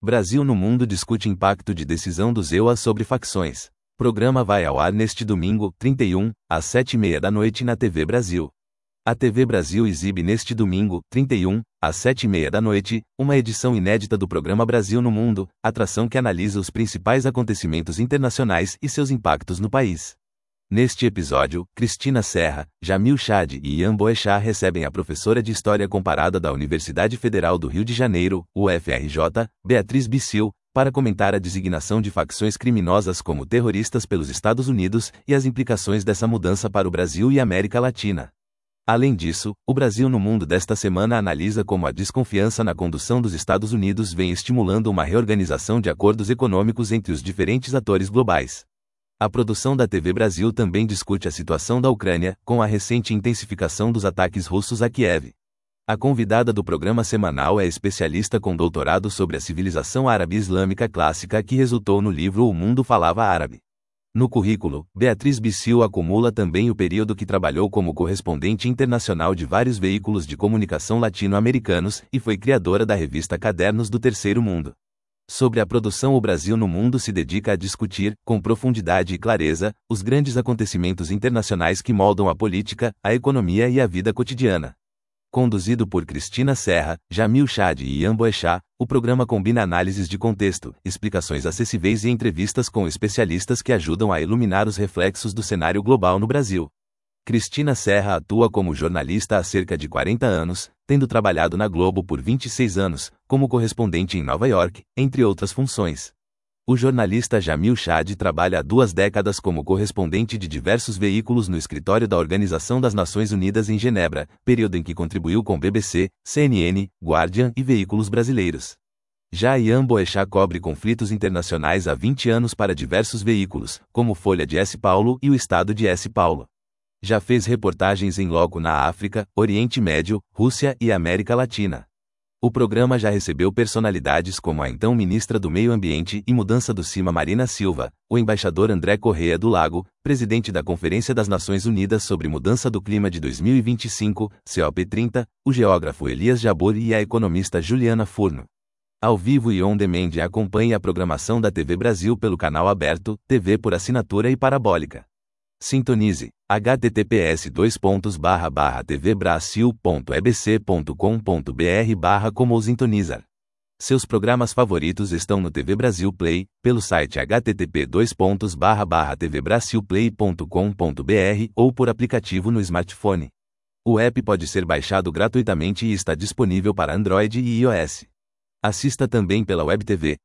Brasil no mundo discute impacto de decisão dos EUA sobre facções. Programa vai ao ar neste domingo, 31, às 7h30 da noite na TV Brasil. A TV Brasil exibe neste domingo, 31, às 7h30 da noite, uma edição inédita do programa Brasil no Mundo, atração que analisa os principais acontecimentos internacionais e seus impactos no país. Neste episódio, Cristina Serra, Jamil Chad e Ian Boechat recebem a professora de História Comparada da Universidade Federal do Rio de Janeiro, UFRJ, Beatriz Bisil, para comentar a designação de facções criminosas como terroristas pelos Estados Unidos e as implicações dessa mudança para o Brasil e América Latina. Além disso, o Brasil no Mundo desta semana analisa como a desconfiança na condução dos Estados Unidos vem estimulando uma reorganização de acordos econômicos entre os diferentes atores globais. A produção da TV Brasil também discute a situação da Ucrânia, com a recente intensificação dos ataques russos a Kiev. A convidada do programa semanal é especialista com doutorado sobre a civilização árabe islâmica clássica que resultou no livro O Mundo Falava Árabe. No currículo, Beatriz Bisil acumula também o período que trabalhou como correspondente internacional de vários veículos de comunicação latino-americanos e foi criadora da revista Cadernos do Terceiro Mundo. Sobre a produção, o Brasil no Mundo se dedica a discutir, com profundidade e clareza, os grandes acontecimentos internacionais que moldam a política, a economia e a vida cotidiana. Conduzido por Cristina Serra, Jamil Chad e Ian Boechat, o programa combina análises de contexto, explicações acessíveis e entrevistas com especialistas que ajudam a iluminar os reflexos do cenário global no Brasil. Cristina Serra atua como jornalista há cerca de 40 anos, tendo trabalhado na Globo por 26 anos, como correspondente em Nova York, entre outras funções. O jornalista Jamil Chad trabalha há 2 décadas como correspondente de diversos veículos no escritório da Organização das Nações Unidas em Genebra, período em que contribuiu com BBC, CNN, Guardian e veículos brasileiros. Já Ian Boechat cobre conflitos internacionais há 20 anos para diversos veículos, como Folha de S. Paulo e o Estado de S. Paulo. Já fez reportagens em loco na África, Oriente Médio, Rússia e América Latina. O programa já recebeu personalidades como a então ministra do Meio Ambiente e Mudança do CIMA Marina Silva, o embaixador André Correia do Lago, presidente da Conferência das Nações Unidas sobre Mudança do Clima de 2025, COP30, o geógrafo Elias Jabbour e a economista Juliana Furno. Ao vivo e on demand, acompanhe a programação da TV Brasil pelo canal aberto, TV por assinatura e parabólica. Sintonize https://tvbrasil.ebc.com.br/como sintonizar. Seus programas favoritos estão no TV Brasil Play, pelo site http://tvbrasilplay.com.br ou por aplicativo no smartphone. O app pode ser baixado gratuitamente e está disponível para Android e iOS. Assista também pela WebTV,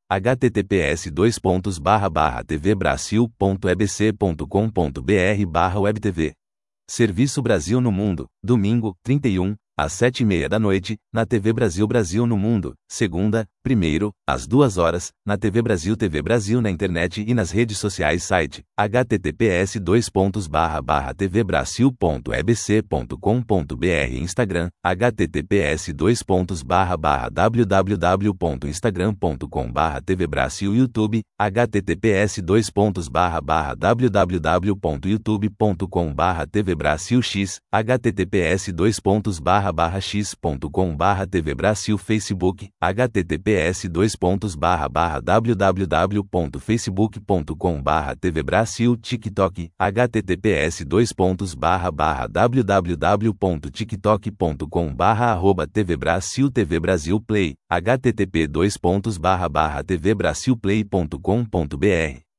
https://tvbrasil.ebc.com.br/webtv. Serviço Brasil no Mundo, domingo, 31, às 7h30 da noite, na TV Brasil Brasil no Mundo, segunda, 1º, às 2h, na TV Brasil na internet e nas redes sociais. Site, https://tvbrasil.ebc.com.br. Instagram, https://www.instagram.com/tvbrasil. YouTube, https://www.youtube.com/tvbrasilx, https://x.com/tvbrasil. Facebook, https://www.facebook.com/tvbrasil. TikTok, https://www.tiktok.com/@tvbrasil. TV Brasil Play, http://tvbrasilplay.com.br.